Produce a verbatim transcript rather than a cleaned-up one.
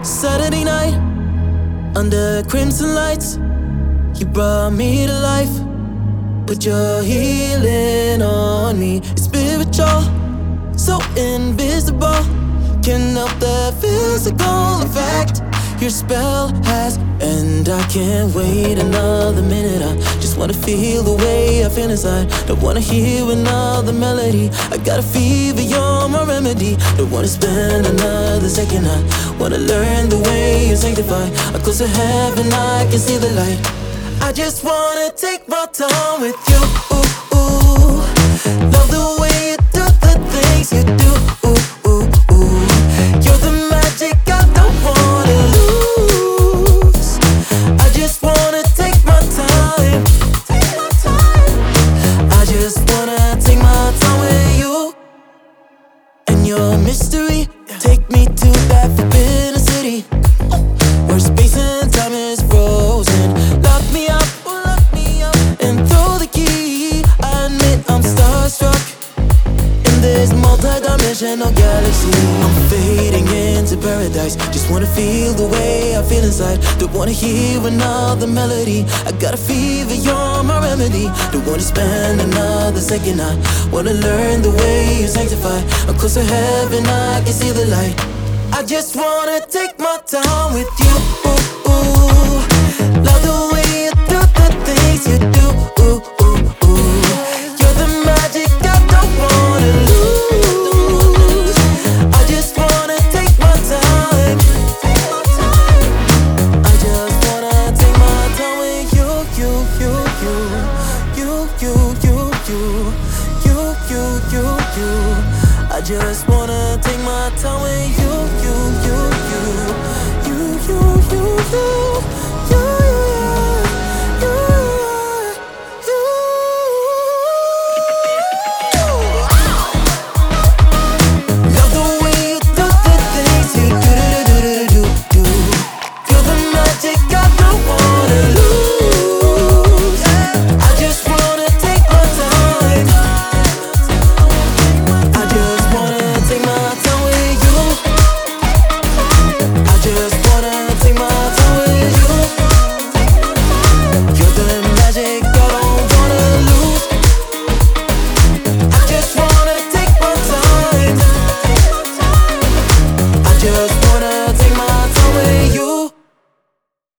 Saturday night, under crimson lights, you brought me to life. Put your healing on me. It's spiritual, so invisible. Can't help the physical effect your spell has. And I can't wait another minute. I just wanna feel the way I feel inside. Don't wanna hear another melody. I got a fever, you're my remedy. Don't wanna spend another second. I wanna learn the way you sanctify. I'm close to heaven, I can see the light. I just wanna take my time with you. Ooh, ooh. Love the way you do the things you do. Ooh, ooh, ooh. You're the magic I don't wanna lose. I just wanna take my time. Take my time. I just wanna take my time with you. And your mystery, take me to that forbidden city, where space and time is frozen. Lock me up, lock me up, and throw the key. I admit I'm starstruck in this multi-dimensional galaxy. I'm fading into paradise. Just wanna feel the way I feel inside. Don't wanna hear another melody. I got a fever, you're my remedy. Don't wanna spend another second. I wanna learn the way you sanctify. I'm close to heaven, I can see the light. I just wanna take my time with you. Ooh, ooh. Love the way you do the things you do. Ooh, ooh, ooh. You're the magic I don't wanna lose. I just wanna take my time. Take my time. I just wanna take my time with you, you, you, you, you, you, you, you, you, you, you, you. I just wanna take my time with you, you, you, you, you, you, you, you.